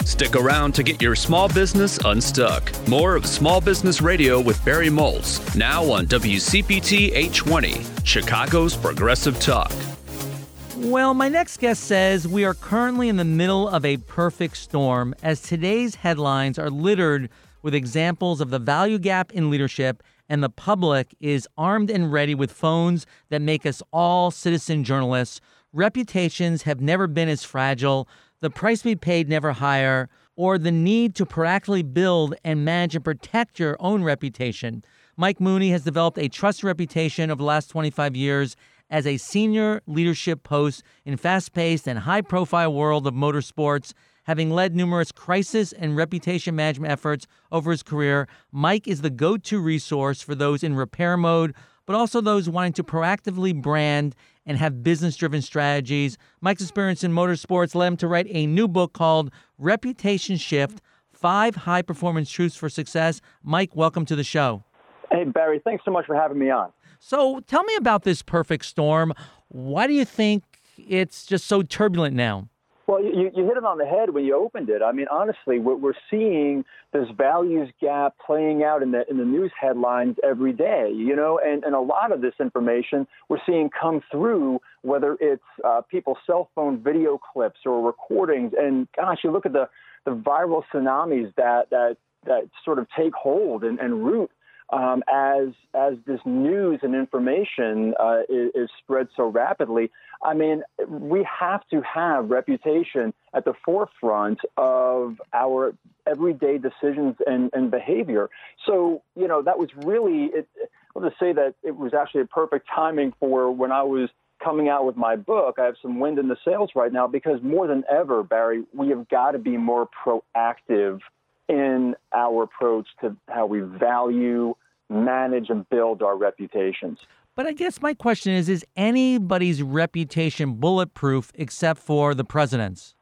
Stick around to get your small business unstuck. More of Small Business Radio with Barry Moles, now on WCPT 820, Chicago's Progressive Talk. Well, my next guest says we are currently in the middle of a perfect storm, as today's headlines are littered with examples of the value gap in leadership, and the public is armed and ready with phones that make us all citizen journalists. Reputations have never been as fragile, the price we paid never higher, or the need to proactively build and manage and protect your own reputation. Mike Mooney has developed a trusted reputation over the last 25 years as a senior leadership post in fast-paced and high-profile world of motorsports. Having led numerous crisis and reputation management efforts over his career, Mike is the go-to resource for those in repair mode, but also those wanting to proactively brand and have business-driven strategies. Mike's experience in motorsports led him to write a new book called Reputation Shift, 5 High-Performance Truths for Success. Mike, welcome to the show. Hey, Barry, thanks so much for having me on. So tell me about this perfect storm. Why do you think it's just so turbulent now? Well, you hit it on the head when you opened it. I mean, honestly, we're seeing this values gap playing out in the news headlines every day, you know, and a lot of this information we're seeing come through, whether it's people's cell phone video clips or recordings. And gosh, you look at the viral tsunamis that sort of take hold and root as this news and information is spread so rapidly. I mean, we have to have reputation at the forefront of our everyday decisions and behavior. So, you know, that was really, I'll just say that it was actually a perfect timing for when I was coming out with my book. I have some wind in the sails right now because more than ever, Barry, we have got to be more proactive in our approach to how we value, manage, and build our reputations. But I guess my question is anybody's reputation bulletproof except for the president's?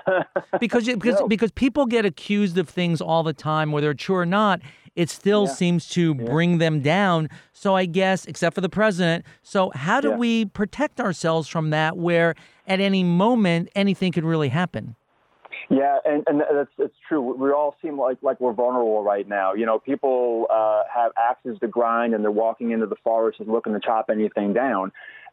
Because people get accused of things all the time, whether it's true or not, it still seems to bring them down. So I guess, except for the president, so how do we protect ourselves from that where at any moment anything could really happen? Yeah, and it's true. We all seem like we're vulnerable right now. You know, people have axes to grind, and they're walking into the forest and looking to chop anything down.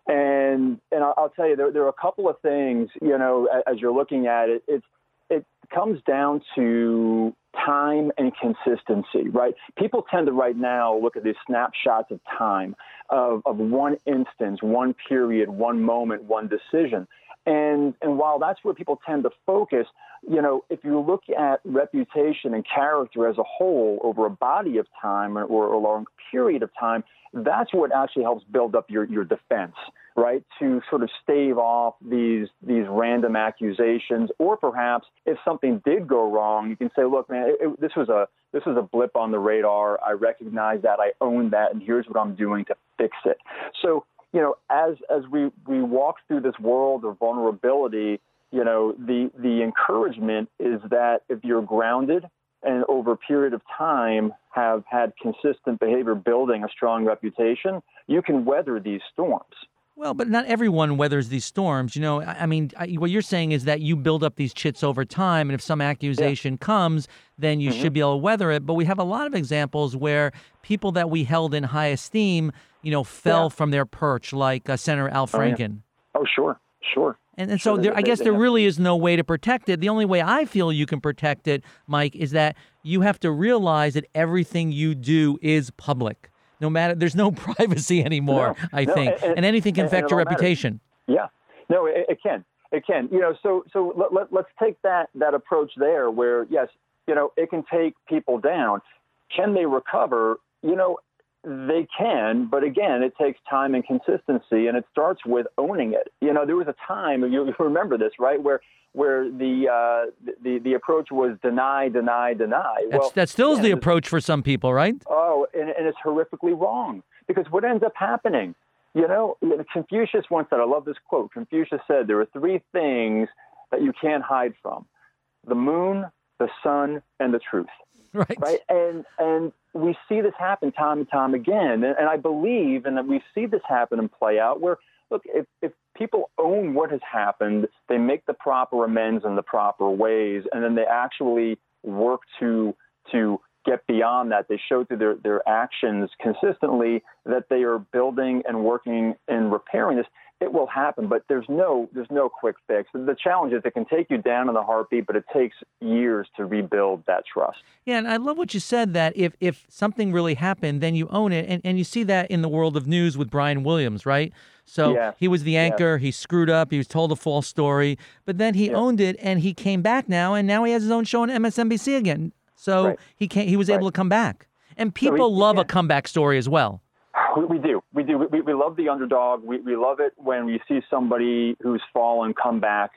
And I'll tell you, there are a couple of things. You know, as you're looking at it, it comes down to time and consistency, right? People tend to right now look at these snapshots of time of one instance, one period, one moment, one decision. And while that's where people tend to focus, you know, if you look at reputation and character as a whole over a body of time or a long period of time, that's what actually helps build up your defense, right? To sort of stave off these random accusations, or perhaps if something did go wrong, you can say, look, man, this was a blip on the radar. I recognize that. I own that. And here's what I'm doing to fix it. So, you know, as we walk through this world of vulnerability, you know, the encouragement is that if you're grounded and over a period of time have had consistent behavior building a strong reputation, you can weather these storms. Well, but not everyone weathers these storms. You know, I mean, what you're saying is that you build up these chits over time, and if some accusation comes, then you should be able to weather it. But we have a lot of examples where people that we held in high esteem, you know, fell from their perch, like Senator Al Franken. Oh, sure. And so I guess there really is no way to protect it. The only way I feel you can protect it, Mike, is that you have to realize that everything you do is public. No matter, there's no privacy anymore, I think. And anything can affect your reputation. Yeah. No, it can. It can. You know, so let's take that approach there where, yes, you know, it can take people down. Can they recover? You know, they can, but again, it takes time and consistency, and it starts with owning it. You know, there was a time, you remember this, right, where the approach was deny. That still is the approach for some people, right? Oh, and it's horrifically wrong, because what ends up happening, you know, Confucius once said, I love this quote, Confucius said, there are 3 things that you can't hide from: the moon, the sun, and the truth. Right. And we see this happen time and time again. And I believe, and that we see this happen and play out where, look, if people own what has happened. They make the proper amends in the proper ways, and then they actually work to get beyond that. They show through their actions consistently that they are building and working and repairing this. It will happen, but there's no quick fix. The challenge is it can take you down in a heartbeat, but it takes years to rebuild that trust. Yeah, and I love what you said, that if something really happened, then you own it. And you see that in the world of news with Brian Williams, right? So he was the anchor, he screwed up, he was told a false story, but then he owned it and he came back now, and now he has his own show on MSNBC again. So he was able to come back. And people love a comeback story as well. We do. We love the underdog. We love it when we see somebody who's fallen come back,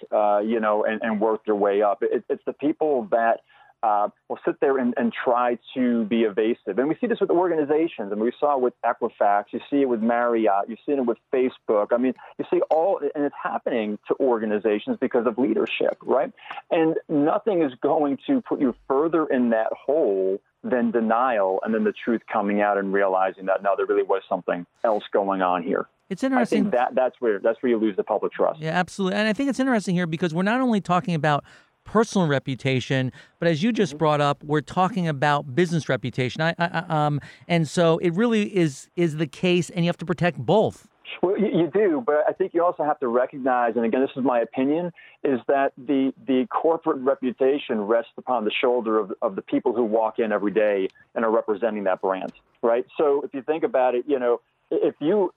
and work their way up. It's the people that will sit there and try to be evasive. And we see this with organizations. And we saw it with Equifax. You see it with Marriott. You see it with Facebook. I mean, you see and it's happening to organizations because of leadership, right? And nothing is going to put you further in that hole than denial, and then the truth coming out and realizing that, no, there really was something else going on here. It's interesting. I think that's where you lose the public trust. Yeah, absolutely. And I think it's interesting here because we're not only talking about personal reputation, but as you just brought up, we're talking about business reputation. And so it really is the case, and you have to protect both. Well, you do, but I think you also have to recognize, and again, this is my opinion, is that the corporate reputation rests upon the shoulder of the people who walk in every day and are representing that brand, right? So if you think about it, if you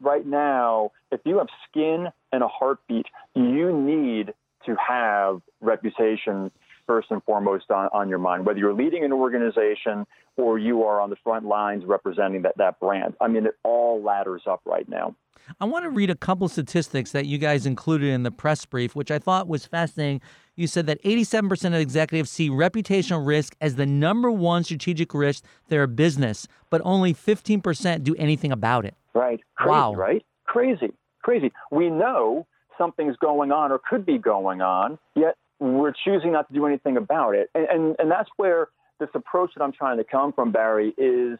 have skin and a heartbeat, you need to have reputation first and foremost on your mind, whether you're leading an organization or you are on the front lines representing that brand. I mean, it all ladders up right now. I want to read a couple statistics that you guys included in the press brief, which I thought was fascinating. You said that 87% of executives see reputational risk as the number one strategic risk to their business, but only 15% do anything about it. Right. Crazy, wow. Right? Crazy. We know something's going on or could be going on, yet we're choosing not to do anything about it. And that's where this approach that I'm trying to come from, Barry, is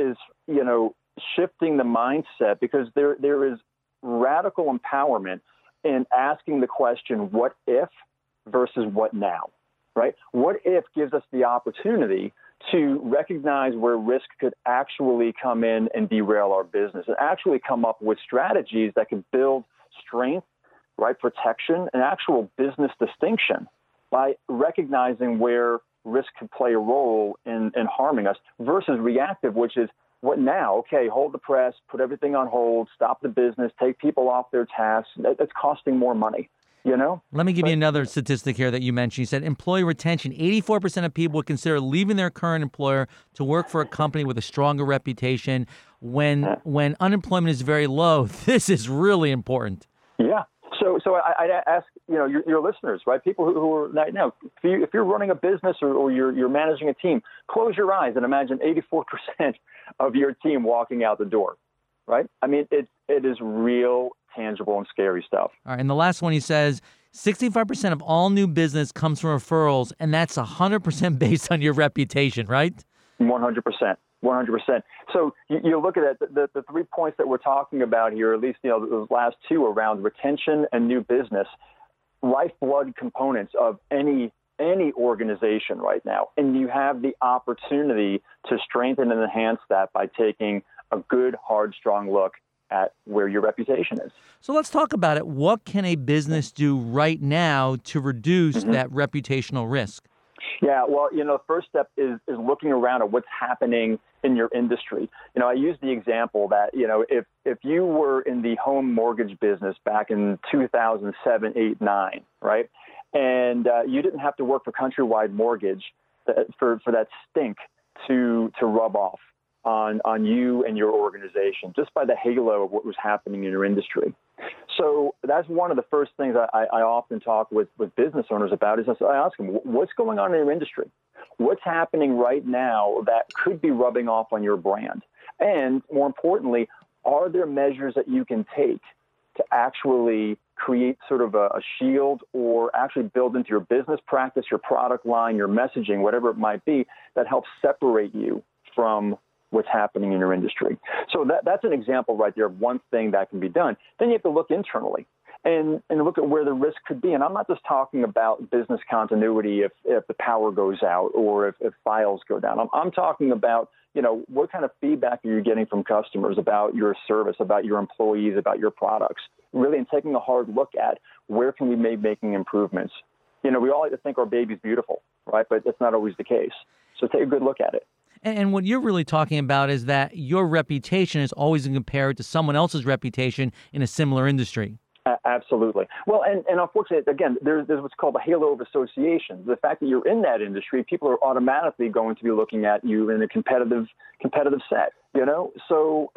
shifting the mindset, because there is radical empowerment in asking the question, what if versus what now, right? What if gives us the opportunity to recognize where risk could actually come in and derail our business, and actually come up with strategies that can build strength, right, protection, and actual business distinction by recognizing where risk could play a role in harming us, versus reactive, which is, what now? Okay, hold the press, put everything on hold, stop the business, take people off their tasks. That's costing more money, Let me give you another statistic here that you mentioned. You said employee retention. 84% of people would consider leaving their current employer to work for a company with a stronger reputation. When unemployment is very low, this is really important. Yeah. So I ask, your listeners, right? People who are right now, if you're running a business or you're managing a team, close your eyes and imagine 84% of your team walking out the door, right? I mean, it is real, tangible, and scary stuff. All right. And the last one, he says, 65% of all new business comes from referrals, and that's 100% based on your reputation, right? 100%. 100%. So you look at it, the 3 points that we're talking about here, at least, those last two around retention and new business, lifeblood components of any organization right now. And you have the opportunity to strengthen and enhance that by taking a good, hard, strong look at where your reputation is. So let's talk about it. What can a business do right now to reduce that reputational risk? Yeah, well, the first step is looking around at what's happening in your industry. I use the example that, if you were in the home mortgage business back in 2007, 8, 9, right, and you didn't have to work for Countrywide Mortgage for that stink to rub off on you and your organization, just by the halo of what was happening in your industry. So that's one of the first things I often talk with business owners about, is I ask them, what's going on in your industry? What's happening right now that could be rubbing off on your brand? And more importantly, are there measures that you can take to actually create sort of a shield, or actually build into your business practice, your product line, your messaging, whatever it might be, that helps separate you from what's happening in your industry? So that's an example right there of one thing that can be done. Then you have to look internally and look at where the risk could be. And I'm not just talking about business continuity if the power goes out or if files go down. I'm talking about, what kind of feedback are you getting from customers about your service, about your employees, about your products, really, and taking a hard look at where can we be making improvements. We all like to think our baby's beautiful, right? But it's not always the case. So take a good look at it. And what you're really talking about is that your reputation is always compared to someone else's reputation in a similar industry. Absolutely. Well, and unfortunately, again, there's what's called a halo of association. The fact that you're in that industry, people are automatically going to be looking at you in a competitive set. So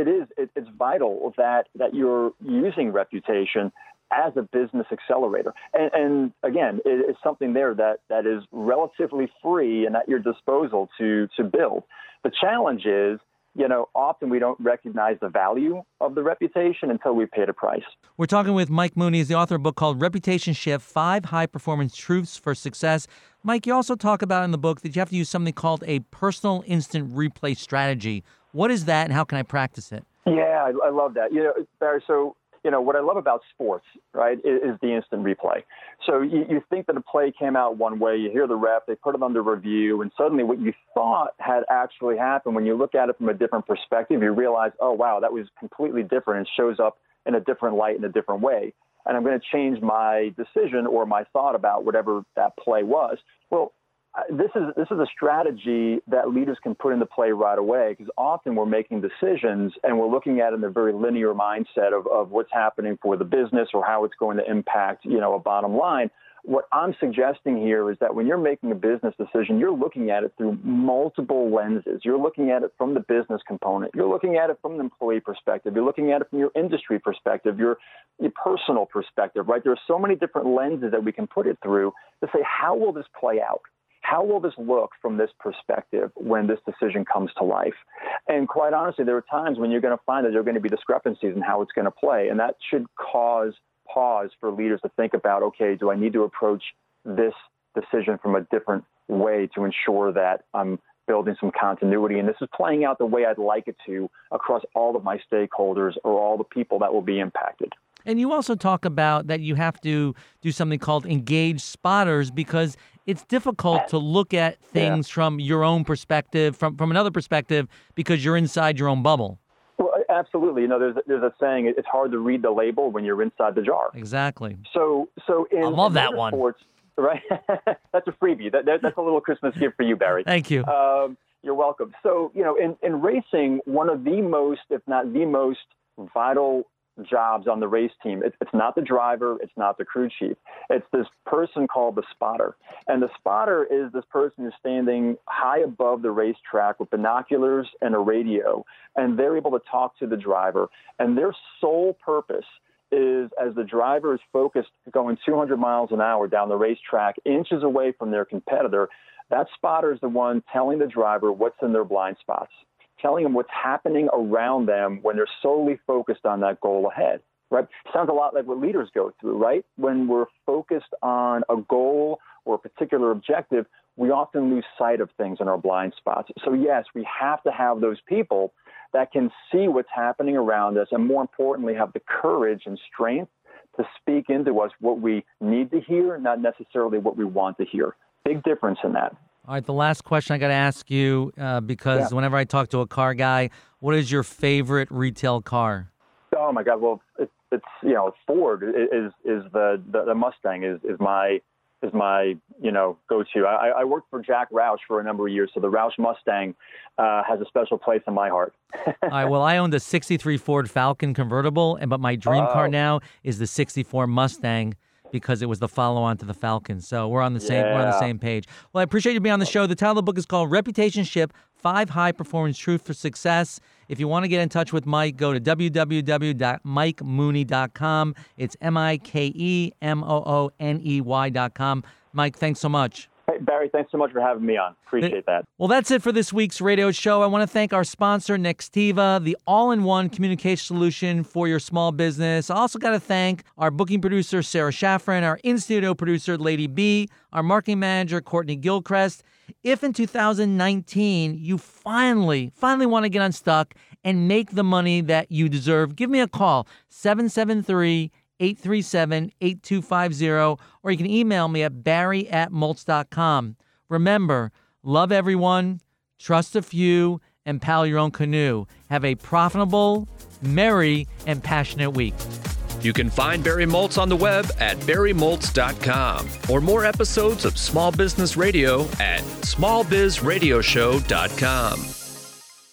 it's vital that you're using reputation as a business accelerator. And again, it's something there that is relatively free and at your disposal to build. The challenge is, often we don't recognize the value of the reputation until we've paid a price. We're talking with Mike Mooney. He's the author of a book called Reputation Shift, 5 High-Performance Truths for Success. Mike, you also talk about in the book that you have to use something called a personal instant replay strategy. What is that and how can I practice it? Yeah, I love that. Barry, so what I love about sports, right, is the instant replay. So you think that a play came out one way, you hear the ref, they put it under review, and suddenly what you thought had actually happened, when you look at it from a different perspective, you realize, oh, wow, that was completely different and shows up in a different light in a different way. And I'm going to change my decision or my thought about whatever that play was. Well, this is a strategy that leaders can put into play right away, because often we're making decisions and we're looking at it in a very linear mindset of what's happening for the business or how it's going to impact, a bottom line. What I'm suggesting here is that when you're making a business decision, you're looking at it through multiple lenses. You're looking at it from the business component. You're looking at it from the employee perspective. You're looking at it from your industry perspective, your personal perspective, right? There are so many different lenses that we can put it through to say, how will this play out? How will this look from this perspective when this decision comes to life? And quite honestly, there are times when you're going to find that there are going to be discrepancies in how it's going to play. And that should cause pause for leaders to think about, okay, do I need to approach this decision from a different way to ensure that I'm building some continuity and this is playing out the way I'd like it to across all of my stakeholders or all the people that will be impacted. And you also talk about that you have to do something called engage spotters, because it's difficult to look at things from your own perspective, from another perspective, because you're inside your own bubble. Well, absolutely. There's a saying, it's hard to read the label when you're inside the jar. Exactly. So in I love that one. Sports, right? That's a freebie. That's a little Christmas gift for you, Barry. Thank you. You're welcome. So, in racing, one of the most, if not the most vital jobs on the race team, it's not the driver, it's not the crew chief. It's this person called the spotter. And the spotter is this person who's standing high above the racetrack with binoculars and a radio, and they're able to talk to the driver. And their sole purpose is, as the driver is focused going 200 miles an hour down the racetrack, inches away from their competitor, that spotter is the one telling the driver what's in their blind spots, telling them what's happening around them when they're solely focused on that goal ahead, right? Sounds a lot like what leaders go through, right? When we're focused on a goal or a particular objective, we often lose sight of things in our blind spots. So yes, we have to have those people that can see what's happening around us and, more importantly, have the courage and strength to speak into us what we need to hear, not necessarily what we want to hear. Big difference in that. All right, the last question I got to ask you, because whenever I talk to a car guy, what is your favorite retail car? Oh my God! Well, it's Ford is the Mustang is my go-to. I worked for Jack Roush for a number of years, so the Roush Mustang has a special place in my heart. All right, well, I owned a '63 Ford Falcon convertible, but my dream car now is the '64 Mustang, because it was the follow-on to the Falcon. So we're on the same page. Well, I appreciate you being on the show. The title of the book is called Reputation Shift, 5 High-Performance Truths for Success. If you want to get in touch with Mike, go to www.mikemooney.com. It's MikeMooney.com. Mike, thanks so much. Hey, Barry, thanks so much for having me on. Appreciate that. Well, that's it for this week's radio show. I want to thank our sponsor, Nextiva, the all-in-one communication solution for your small business. I also got to thank our booking producer, Sarah Shaffron, our in-studio producer, Lady B, our marketing manager, Courtney Gilchrist. If in 2019 you finally want to get unstuck and make the money that you deserve, give me a call, 773 837-8250, or you can email me at barry@moltz.com. Remember, love everyone, trust a few, and paddle your own canoe. Have a profitable, merry, and passionate week. You can find Barry Moltz on the web at barrymoltz.com, or more episodes of Small Business Radio at smallbizradioshow.com.